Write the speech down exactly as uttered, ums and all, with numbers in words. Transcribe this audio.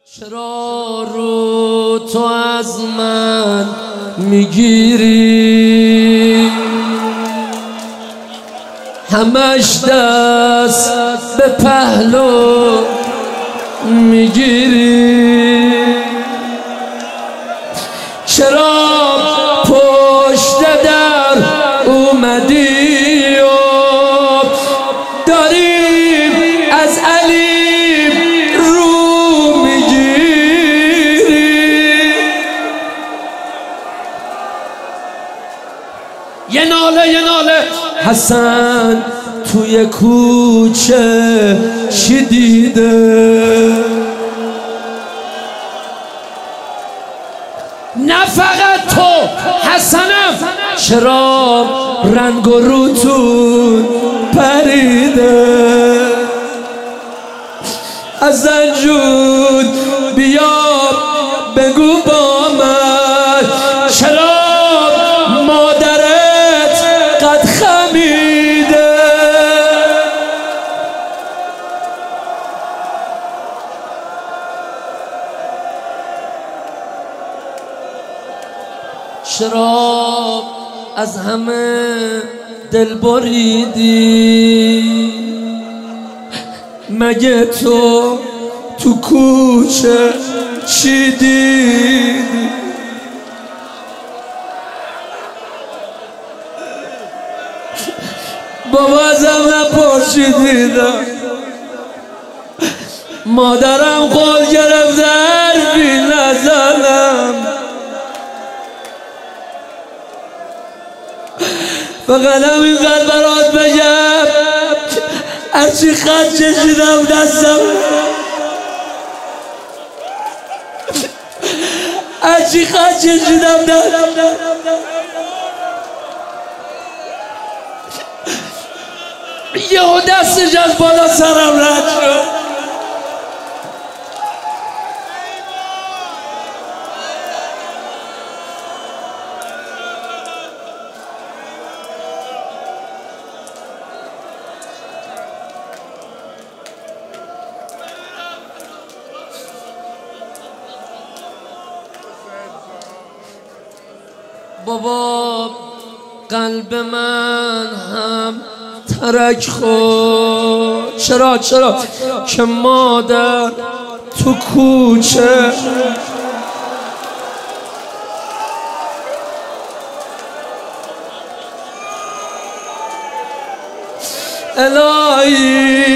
چرا رو تو از من میگیری؟ همش دست به پهلو میگیری. چرا پشت در اومدی و داری از علی رو میگیری؟ یه ناله یه ناله حسن توی کوچه چی دیده؟ نه فقط تو حسنم، چرا رنگ و روتون پریده؟ حسن جون بیا بگو با من، چرا مادرت قد خمیده؟ چرا از همه دل بریدی؟ مگه تو تو کوچه چی دیدی؟ بابا ازم نپرسیدیدم، مادرم قول گرفت حرفی نزنم، فقط همینقدر برات بگم هرچی خط کشیدم دستم، هرچی خط کشیدم دستم یهو دستش از بالا سرم رد شد. بابا قلب من هم ترک خورد. چرا چرا که مادر تو کوچه الهی